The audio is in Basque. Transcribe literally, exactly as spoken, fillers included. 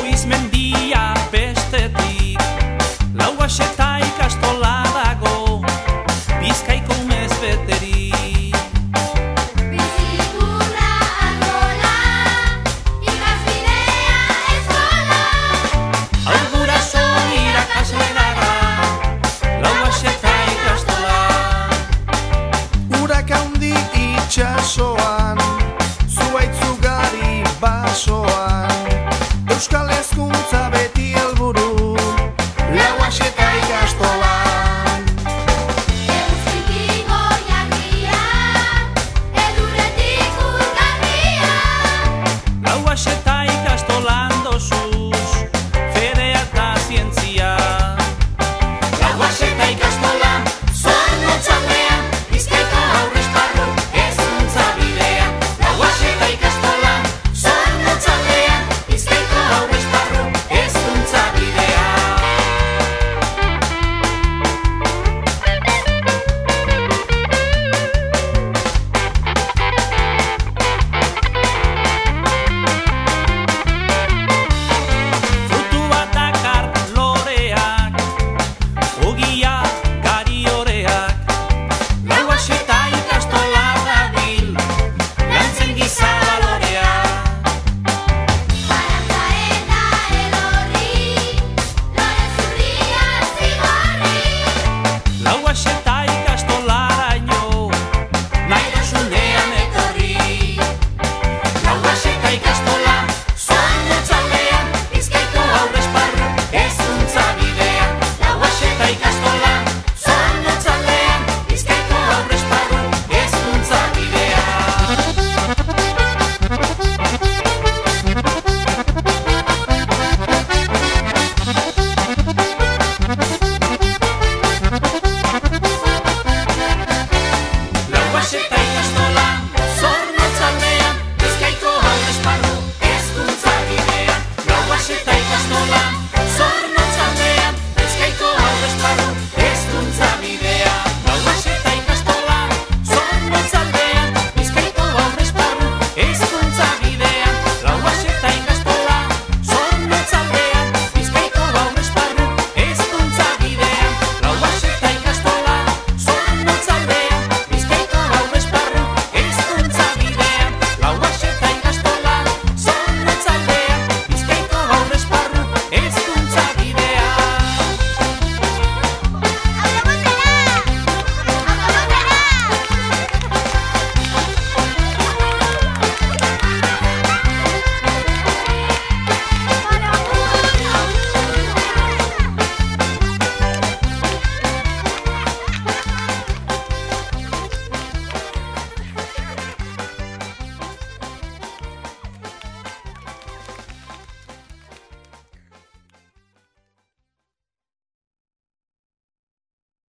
Oiz mendia bestetik, Lauax eta ikastola dago, Bizkaiko umez beterik. Biziturra argola, ikasbidea eskola. Haur guraso irakasle gara, Lauax eta ikastola. Urak handi itxasoan, zuhaitz ugari basoan, Euskal hezkuntza beti helburu, Lauax eta ikastolan. Eguzkitik goiarriak, edurretik urgarriak. Lauax eta ikastolan dosuz, fedea eta zientzia. Lauax eta ikastola, Zornotzaldean, Bizkaiko haur-esparru hezkuntza bidea. Lauax eta ikastola, Zornotzaldean, Bizkaiko haur-esparru hezkuntza bidea. Frutu bat dakar loreak, ogia gari oreak, Lauax eta ikastola dabil, lantzen giza balorea. Barantza eta elorri, lore zurria zigorri. Lauax eta ikastolaraino, nahi duzunean etorri. Lauax eta ikastola, Zornotzaldean, Bizkaiko haur-esparru hezkuntza bidea. Lauax eta ikastola, Zornotzaldean, Bizkaiko haur-esparru hezkuntza bidea. Lauax eta ikastola, Zornotzaldean, Bizkaiko haur-esparru hezkuntza bidea. Lauax eta ikastola,